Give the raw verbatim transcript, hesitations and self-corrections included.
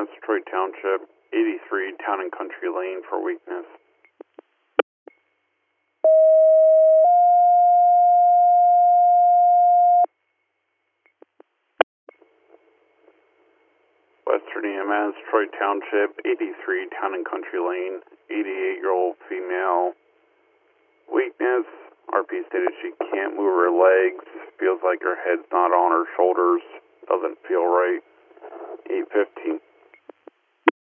M S, Troy Township, eighty-three, Town and Country Lane for weakness. Western E M S, Troy Township, eighty-three, Town and Country Lane, eighty-eight-year-old female, weakness. R P stated she can't move her legs, feels like her head's not on her shoulders, doesn't feel right. eight fifteen.